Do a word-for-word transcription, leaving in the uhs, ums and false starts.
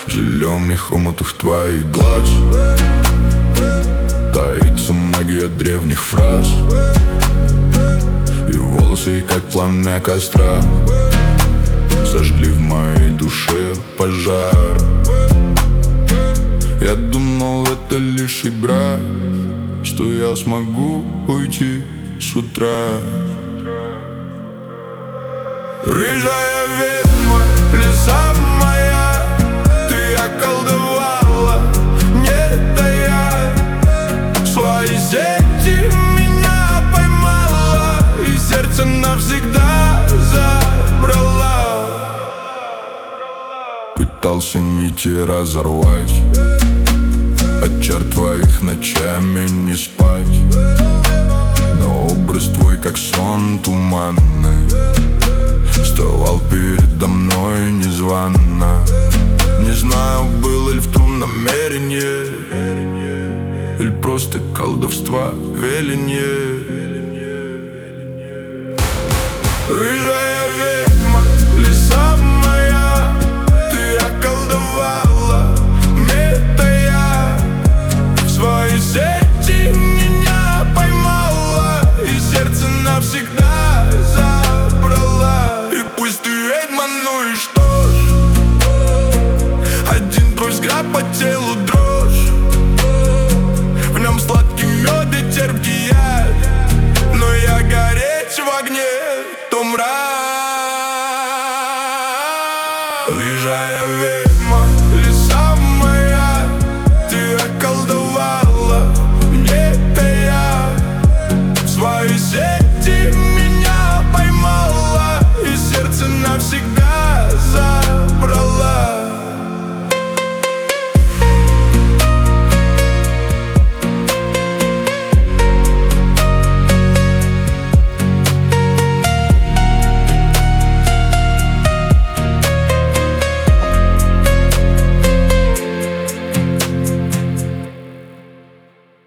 В зеленых омутах твоих глаз таится магия древних фраз, и волосы, как пламя костра, сожгли в моей душе пожар. Я думал, это лишь игра, что я смогу уйти с утра. Рыжая ведьма, лиса моя, ты околдовала, не тая свои сети, меня поймала и сердце навсегда забрала. Пытался нити разорвать, от чар твоих ночами не спать, но образ твой, как сон туманный, вставал передо мной незванно. Не знаю, было ли в том намерение, или просто колдовства веленье. Рыжая ведьма, лиса